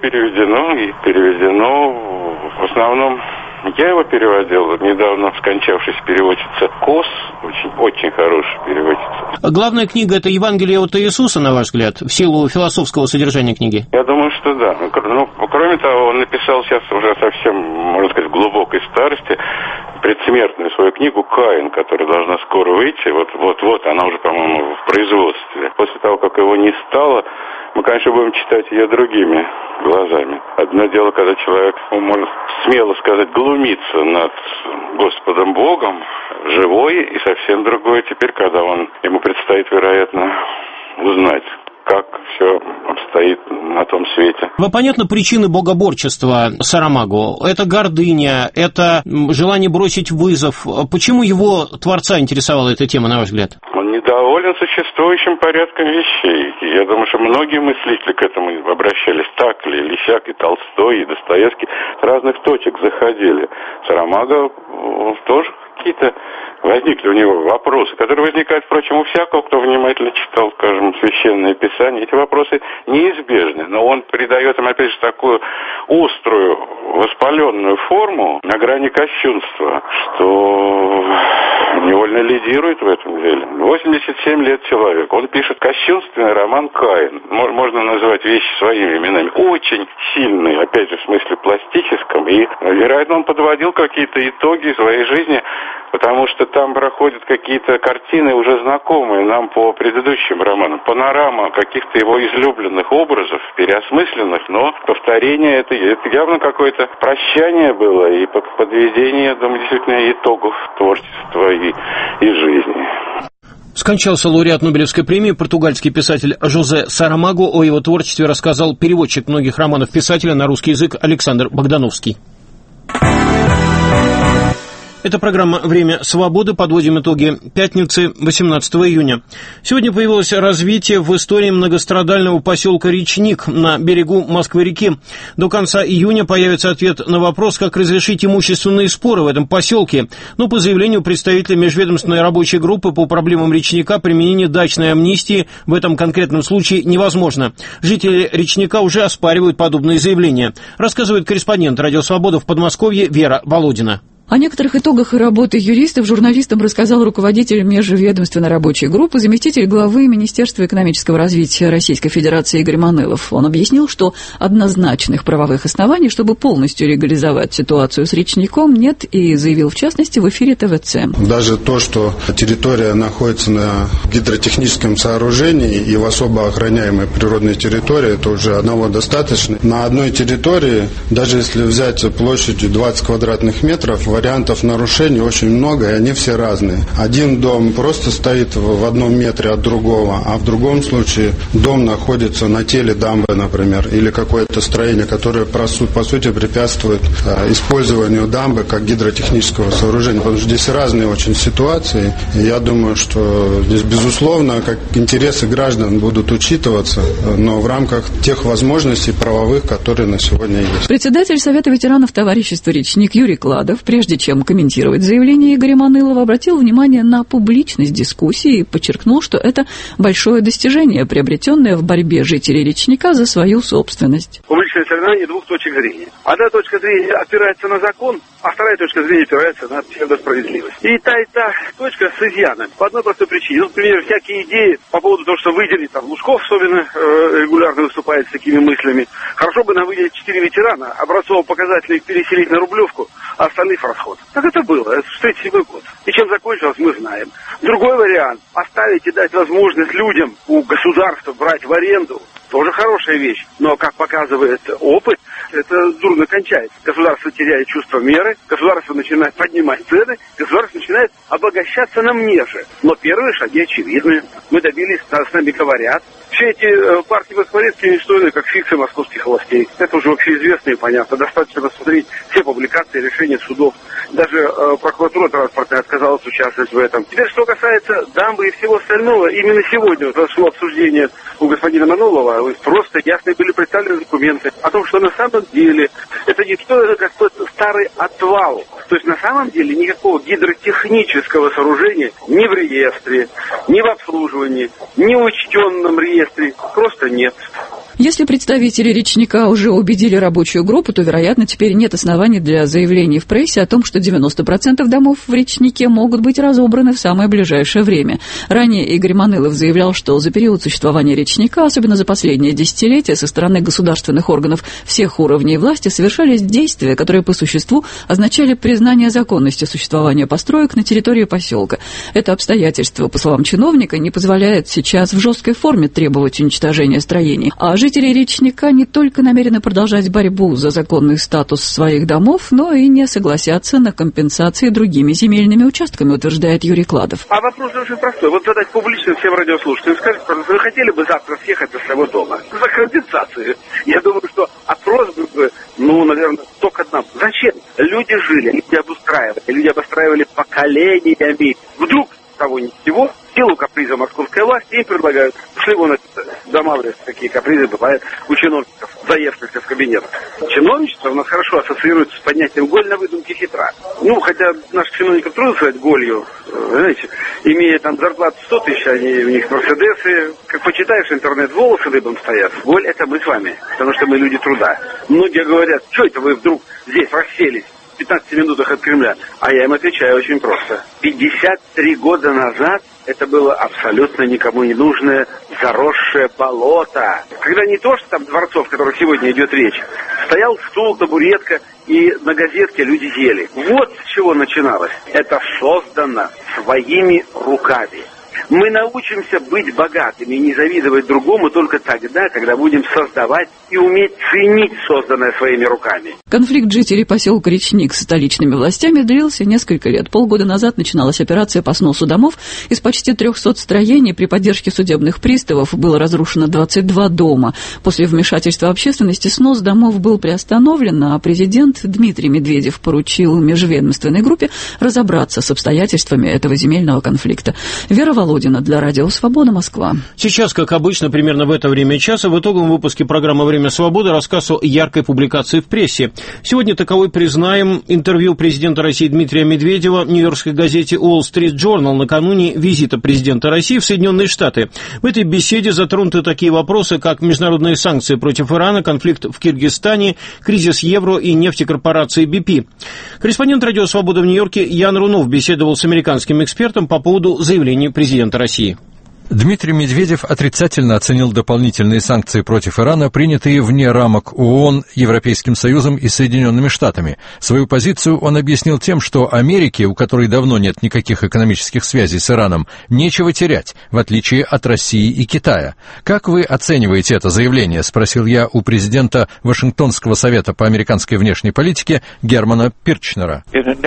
переведено в основном. Я его переводил, недавно скончавшись переводчица Кос, очень хорошая переводчица. Главная книга – это Евангелие от Иисуса, на ваш взгляд, в силу философского содержания книги? Я думаю, что да. Кроме того, он написал сейчас уже совсем, можно сказать, в глубокой старости предсмертную свою книгу «Каин», которая должна скоро выйти. Вот она уже, по-моему, в производстве. После того, как его не стало, мы, конечно, будем читать ее другими глазами. Одно дело, когда человек, можно смело сказать, глумится над Господом Богом, живой, и совсем другое теперь, когда ему предстоит, вероятно, узнать, как все обстоит на том свете. Вам понятны причины богоборчества Сарамаго? Это гордыня, это желание бросить вызов. Почему его творца интересовала эта тема, на ваш взгляд? Он недоволен существующим порядком вещей. Я думаю, что многие мыслители к этому обращались так ли, или сяк, и Толстой, и Достоевский с разных точек заходили. Сарамаго тоже какие-то возникли у него вопросы, которые возникают, впрочем, у всякого, кто внимательно читал, скажем, Священное Писание. Эти вопросы неизбежны, но он придает им, опять же, такую острую, воспаленную форму на грани кощунства, что невольно лидирует в этом деле. 87 лет человек. Он пишет кощунственный роман «Каин». Можно называть вещи своими именами. Очень сильный, опять же, в смысле пластическом. И, вероятно, он подводил какие-то итоги своей жизни, потому что там проходят какие-то картины, уже знакомые нам по предыдущим романам. Панорама каких-то его излюбленных образов, переосмысленных, но повторение это явно какое-то прощание было и подведение, я думаю, действительно итогов творчества и жизни. Скончался лауреат Нобелевской премии, португальский писатель Жозе Сарамаго. О его творчестве рассказал переводчик многих романов писателя на русский язык Александр Богдановский. Это программа «Время свободы». Подводим итоги пятницы, 18 июня. Сегодня появилось развитие в истории многострадального поселка Речник на берегу Москвы-реки. До конца июня появится ответ на вопрос, как разрешить имущественные споры в этом поселке. Но по заявлению представителя межведомственной рабочей группы по проблемам Речника применение дачной амнистии в этом конкретном случае невозможно. Жители Речника уже оспаривают подобные заявления. Рассказывает корреспондент «Радио Свобода» в Подмосковье Вера Володина. О некоторых итогах работы юристов журналистам рассказал руководитель межведомственной рабочей группы, заместитель главы Министерства экономического развития Российской Федерации Игорь Манылов. Он объяснил, что однозначных правовых оснований, чтобы полностью легализовать ситуацию с речником, нет, и заявил в частности в эфире ТВЦ. Даже то, что территория находится на гидротехническом сооружении и в особо охраняемой природной территории, это уже одного достаточно. На одной территории, даже если взять площадью 20 квадратных метров, вариантов нарушений очень много, и они все разные. Один дом просто стоит в одном метре от другого, а в другом случае дом находится на теле дамбы, например, или какое-то строение, которое, по сути, препятствует использованию дамбы как гидротехнического сооружения, потому что здесь разные очень ситуации. И я думаю, что здесь, безусловно, как интересы граждан будут учитываться, но в рамках тех возможностей правовых, которые на сегодня есть. Председатель Совета ветеранов товарищества «Речник» Юрий Кладов, прежде чем комментировать заявление Игоря Манылова, обратил внимание на публичность дискуссии и подчеркнул, что это большое достижение, приобретенное в борьбе жителей Речника за свою собственность. Публичное соревнование двух точек зрения. Одна точка зрения опирается на закон, а вторая точка зрения опирается на псевдосправедливость. И та точка с изъяном. По одной простой причине. Например, всякие идеи по поводу того, что выделить, там, Лужков особенно регулярно выступает с такими мыслями. Хорошо бы нам выделить 4 ветерана, образцово-показательных переселить на Рублевку, а остальных в расход. Так это было, это 1937 год. И чем закончилось, мы знаем. Другой вариант – оставить и дать возможность людям у государства брать в аренду. Тоже хорошая вещь. Но, как показывает опыт, это дурно кончается. Государство теряет чувство меры, государство начинает поднимать цены, государство начинает обогащаться на мне же. Но первые шаги очевидны. Мы добились, с нами говорят. Все эти партии беспорядки не стоили, как фикция московских властей. Это уже общеизвестно и понятно. Достаточно посмотреть все публикации, решения судов. Даже прокуратура транспортная отказалась участвовать в этом. Теперь, что касается дамбы и всего остального, именно сегодня прошло обсуждение у господина Манылова. Просто ясно были представлены документы о том, что на самом деле это не что, это как тот старый отвал. То есть на самом деле никакого гидротехнического сооружения ни в реестре, ни в обслуживании, ни в учтенном реестре просто нет. Если представители Речника уже убедили рабочую группу, то, вероятно, теперь нет оснований для заявлений в прессе о том, что 90% домов в Речнике могут быть разобраны в самое ближайшее время. Ранее Игорь Манылов заявлял, что за период существования Речника, особенно за последнее десятилетие, со стороны государственных органов всех уровней власти совершались действия, которые по существу означали признание законности существования построек на территории поселка. Это обстоятельство, по словам чиновника, не позволяет сейчас в жесткой форме требовать уничтожения строений, а жители Речника не только намерены продолжать борьбу за законный статус своих домов, но и не согласятся на компенсации другими земельными участками, утверждает Юрий Кладов. А вопрос очень простой. Вот задать публично всем радиослушателям, скажите, вы хотели бы завтра съехать из своего дома за компенсацию? Я думаю, что опрос был бы, наверное, только одна. Зачем? Люди жили, люди обустраивали поколениями. Вдруг того ни сего, в силу каприза московской власти, им предлагают, пошли вон домавливать, такие капризы бывают у чиновников, заевшихся в кабинет. Чиновничество у нас хорошо ассоциируется с поднятием голь на выдумке хитра. Хотя наших чиновников трудно сказать голью, знаете, имея там зарплату 100 тысяч, они у них мерседесы, как почитаешь интернет, волосы дыбом стоят. Голь — это мы с вами, потому что мы люди труда. Многие говорят, что это вы вдруг здесь расселись? 15 минутах от Кремля. А я им отвечаю очень просто. 53 года назад это было абсолютно никому не нужное заросшее болото. Когда не то, что там дворцов, о которых сегодня идет речь, стоял стул, табуретка, и на газетке люди ели. Вот с чего начиналось. Это создано своими руками. Мы научимся быть богатыми и не завидовать другому только тогда, когда будем создавать и уметь ценить созданное своими руками. Конфликт жителей поселка Речник с столичными властями длился несколько лет. Полгода назад начиналась операция по сносу домов. Из почти 300 строений при поддержке судебных приставов было разрушено 22 дома. После вмешательства общественности снос домов был приостановлен, а президент Дмитрий Медведев поручил межведомственной группе разобраться с обстоятельствами этого земельного конфликта. Вера Володина Володина для Радио Свобода, Москва. Сейчас, как обычно, примерно в это время часа, в итоговом выпуске программы «Время свободы» рассказ о яркой публикации в прессе. Сегодня таковой признаем интервью президента России Дмитрия Медведева нью-йоркской газете Wall Street Journal накануне визита президента России в Соединенные Штаты. В этой беседе затронуты такие вопросы, как международные санкции против Ирана, конфликт в Киргизстане, кризис евро и нефтекорпорации BP. Корреспондент «Радио Свобода» в Нью-Йорке Ян Рунов беседовал с американским экспертом по поводу заявления президента России. Дмитрий Медведев отрицательно оценил дополнительные санкции против Ирана, принятые вне рамок ООН, Европейским Союзом и Соединенными Штатами. Свою позицию он объяснил тем, что Америке, у которой давно нет никаких экономических связей с Ираном, нечего терять, в отличие от России и Китая. «Как вы оцениваете это заявление?» — спросил я у президента Вашингтонского совета по американской внешней политике Германа Пирчнера.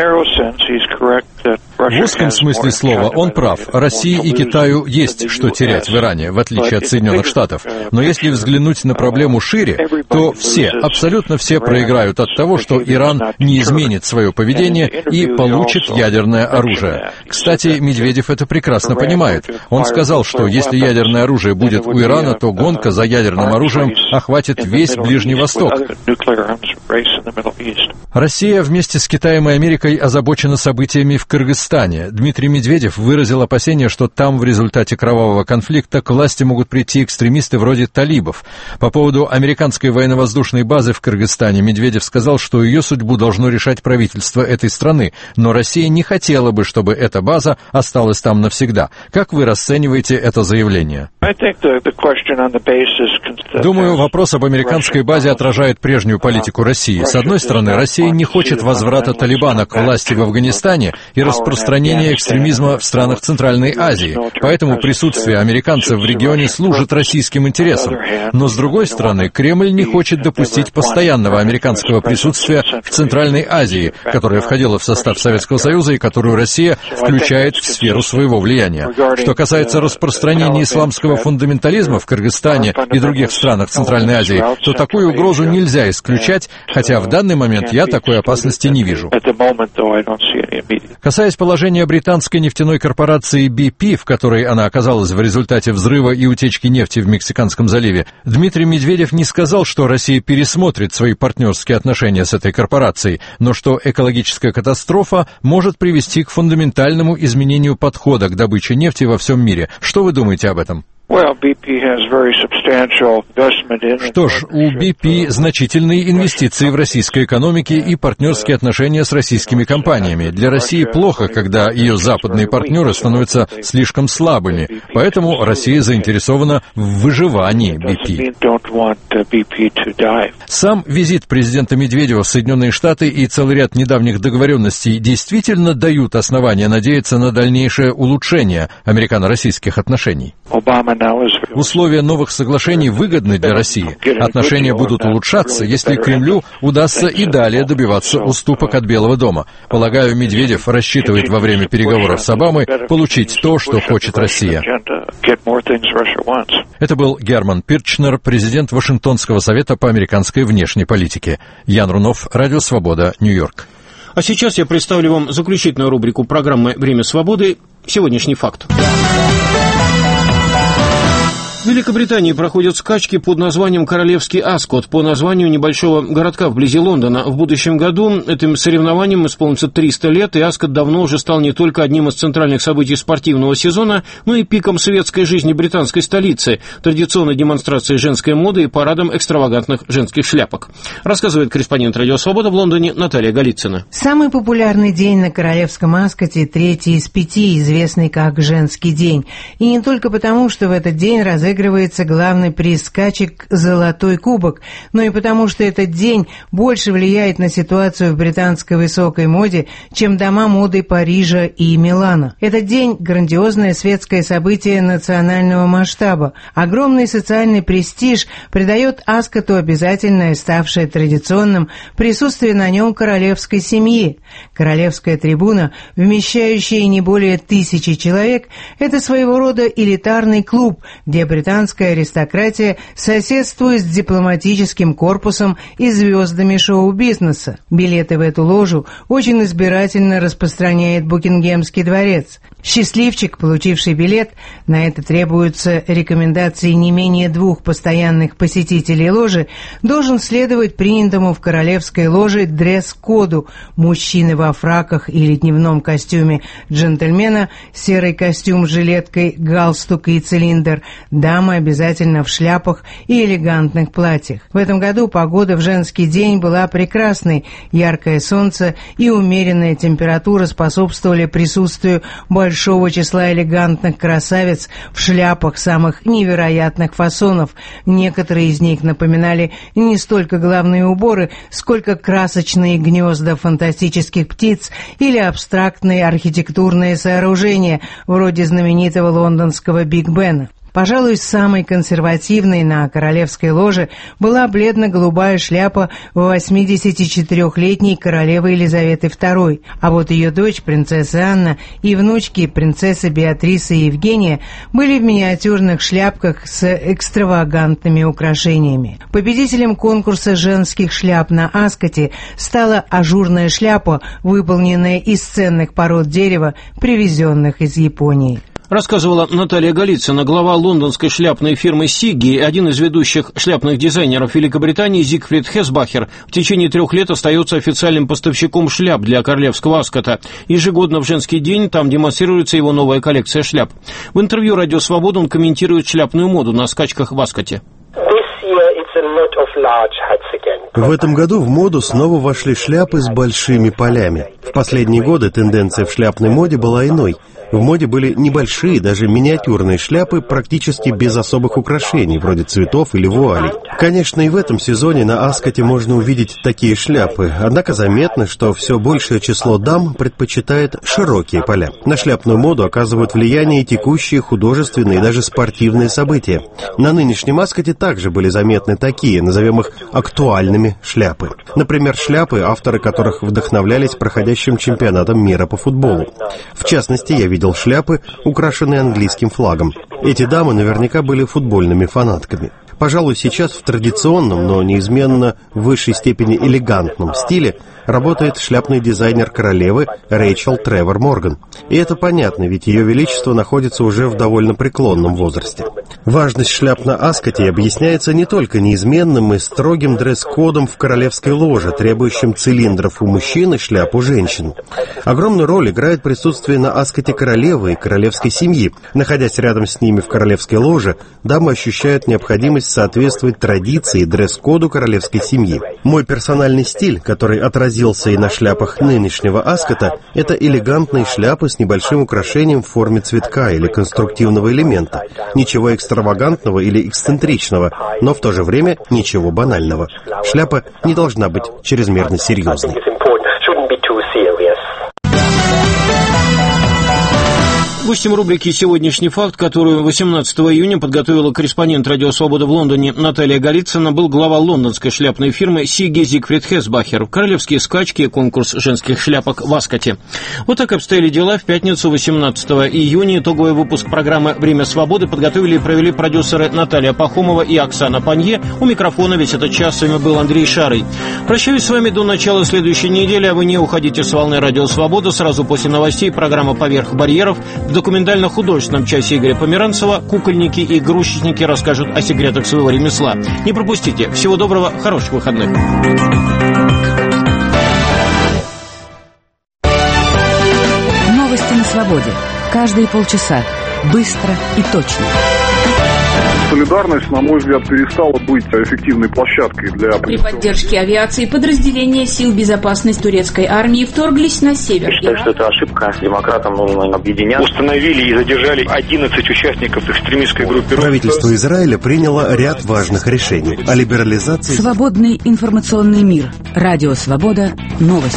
В узком смысле слова он прав. России и Китаю есть что терять в Иране, в отличие от Соединенных Штатов. Но если взглянуть на проблему шире, то все, абсолютно все проиграют от того, что Иран не изменит свое поведение и получит ядерное оружие. Кстати, Медведев это прекрасно понимает. Он сказал, что если ядерное оружие будет у Ирана, то гонка за ядерным оружием охватит весь Ближний Восток. Россия вместе с Китаем и Америкой озабочена событиями в Кыргызстане. Дмитрий Медведев выразил опасение, что там в результате кровавого конфликта к власти могут прийти экстремисты вроде талибов. По поводу американской военно-воздушной базы в Кыргызстане Медведев сказал, что ее судьбу должно решать правительство этой страны, но Россия не хотела бы, чтобы эта база осталась там навсегда. Как вы расцениваете это заявление? Думаю, вопрос об американской базе отражает прежнюю политику России. С одной стороны, Россия не хочет возврата Талибана к власти в Афганистане и распространения экстремизма в странах Центральной Азии, поэтому присутствие американцев в регионе служит российским интересам. Но, с другой стороны, Кремль не хочет допустить постоянного американского присутствия в Центральной Азии, которая входила в состав Советского Союза и которую Россия включает в сферу своего влияния. Что касается распространения исламского фундаментализма в Кыргызстане и других странах Центральной Азии, то такую угрозу нельзя исключать, хотя в данный момент я такой опасности не вижу. Касаясь положения британской нефтяной корпорации BP, в которой она оказалась в результате взрыва и утечки нефти в Мексиканском заливе, Дмитрий Медведев не сказал, что Россия пересмотрит свои партнерские отношения с этой корпорацией, но что экологическая катастрофа может привести к фундаментальному изменению подхода к добыче нефти во всем мире. Что вы думаете об этом? Что ж, у BP значительные инвестиции в российской экономике и партнерские отношения с российскими компаниями. Для России плохо, когда ее западные партнеры становятся слишком слабыми, поэтому Россия заинтересована в выживании BP. Сам визит президента Медведева в Соединенные Штаты и целый ряд недавних договоренностей действительно дают основания надеяться на дальнейшее улучшение американо-российских отношений. Условия новых соглашений выгодны для России. Отношения будут улучшаться, если Кремлю удастся и далее добиваться уступок от Белого дома. Полагаю, Медведев рассчитывает во время переговоров с Обамой получить то, что хочет Россия. Это был Герман Пирчнер, президент Вашингтонского совета по американской внешней политике. Ян Рунов, Радио Свобода, Нью-Йорк. А сейчас я представлю вам заключительную рубрику программы «Время свободы. Сегодняшний факт». В Великобритании проходят скачки под названием «Королевский Аскот» по названию небольшого городка вблизи Лондона. В будущем году этим соревнованием исполнится 300 лет, и Аскот давно уже стал не только одним из центральных событий спортивного сезона, но и пиком светской жизни британской столицы, традиционной демонстрацией женской моды и парадом экстравагантных женских шляпок. Рассказывает корреспондент «Радио Свобода» в Лондоне Наталья Голицына. Самый популярный день на Королевском Аскоте – 3-й из 5, известный как «Женский день». И не только потому, что в этот день разыгрывается главный приз скачек «Золотой кубок», но и потому, что этот день больше влияет на ситуацию в британской высокой моде, чем дома моды Парижа и Милана. Этот день – грандиозное светское событие национального масштаба. Огромный социальный престиж придает Аскоту обязательное, ставшее традиционным, присутствие на нем королевской семьи. Королевская трибуна, вмещающая не более 1000 человек, это своего рода элитарный клуб, где британская аристократия соседствует с дипломатическим корпусом и звездами шоу-бизнеса. Билеты в эту ложу очень избирательно распространяет Букингемский дворец. Счастливчик, получивший билет, на это требуются рекомендации не менее 2 постоянных посетителей ложи, должен следовать принятому в королевской ложе дресс-коду: мужчины во фраках или дневном костюме джентльмена, серый костюм с жилеткой, галстук и цилиндр, дамы обязательно в шляпах и элегантных платьях. В этом году погода в женский день была прекрасной, яркое солнце и умеренная температура способствовали присутствию большого числа элегантных красавиц в шляпах самых невероятных фасонов. Некоторые из них напоминали не столько главные уборы, сколько красочные гнезда фантастических птиц или абстрактные архитектурные сооружения, вроде знаменитого лондонского Биг Бена. Пожалуй, самой консервативной на королевской ложе была бледно-голубая шляпа 84-летней королевы Елизаветы II, а вот ее дочь, принцесса Анна, и внучки, принцессы Беатриса и Евгения, были в миниатюрных шляпках с экстравагантными украшениями. Победителем конкурса женских шляп на Аскоте стала ажурная шляпа, выполненная из ценных пород дерева, привезенных из Японии. Рассказывала Наталья Голицына, глава лондонской шляпной фирмы «Сигги», один из ведущих шляпных дизайнеров Великобритании Зигфрид Хесбахер в течение 3 лет остается официальным поставщиком шляп для королевского Аскота. Ежегодно в женский день там демонстрируется его новая коллекция шляп. В интервью «Радио Свобода» он комментирует шляпную моду на скачках в Аскоте. В этом году в моду снова вошли шляпы с большими полями. В последние годы тенденция в шляпной моде была иной. В моде были небольшие, даже миниатюрные шляпы, практически без особых украшений, вроде цветов или вуалей. Конечно, и в этом сезоне на Аскоте можно увидеть такие шляпы, однако заметно, что все большее число дам предпочитает широкие поля. На шляпную моду оказывают влияние текущие художественные и даже спортивные события. На нынешнем Аскоте также были заметны такие, назовем их актуальными, шляпы. Например, шляпы, авторы которых вдохновлялись проходящим чемпионатом мира по футболу. В частности, я видел шляпы, украшенные английским флагом. Эти дамы наверняка были футбольными фанатками. Пожалуй, сейчас в традиционном, но неизменно в высшей степени элегантном стиле работает шляпный дизайнер королевы Рэйчел Тревор Морган. И это понятно, ведь ее величество находится уже в довольно преклонном возрасте. Важность шляп на Аскоте объясняется не только неизменным и строгим дресс-кодом в королевской ложе, требующим цилиндров у мужчин и шляп у женщин. Огромную роль играет присутствие на Аскоте королевы и королевской семьи. Находясь рядом с ними в королевской ложе, дамы ощущают необходимость соответствовать традиции и дресс-коду королевской семьи. Мой персональный стиль, который отразился и на шляпах нынешнего Аскота, это элегантные шляпы с небольшим украшением в форме цветка или конструктивного элемента. Ничего экстравагантного или эксцентричного, но в то же время ничего банального. Шляпа не должна быть чрезмерно серьезной. Гостем рубрики «Сегодняшний факт», которую 18 июня подготовила корреспондент «Радио Свобода» в Лондоне Наталья Голицына, был глава лондонской шляпной фирмы «Сигги» Зигфрид Хесбахер. Королевские скачки, конкурс женских шляпок в Аскоте. Вот так обстояли дела в пятницу 18 июня. Итоговый выпуск программы «Время свободы» подготовили и провели продюсеры Наталья Пахомова и Оксана Панье. У микрофона весь этот час с вами был Андрей Шарый. Прощаюсь с вами до начала следующей недели, а вы не уходите с волны «Радио Свобода». Сразу после новостей программа «Поверх барьеров». В документально-художественном часе Игоря Померанцева кукольники и грузчики расскажут о секретах своего ремесла. Не пропустите. Всего доброго, хороших выходных. Новости на свободе. Каждые полчаса. Быстро и точно. Солидарность, на мой взгляд, перестала быть эффективной площадкой для... При поддержке авиации подразделения сил безопасности турецкой армии вторглись на север. Я считаю, что это ошибка. Демократам нужно объединяться. Установили и задержали 11 участников экстремистской группировки. Правительство Израиля приняло ряд важных решений о либерализации... Свободный информационный мир. Радио Свобода. Новости.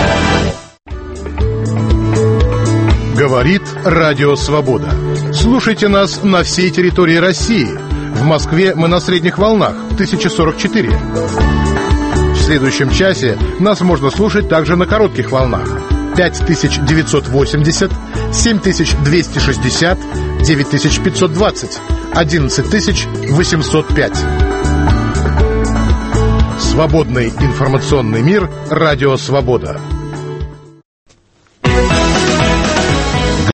Говорит Радио Свобода. Слушайте нас на всей территории России. В Москве мы на средних волнах 1044. В следующем часе нас можно слушать также на коротких волнах 5980, 7260, 9520, 11805. Свободный информационный мир. Радио «Свобода».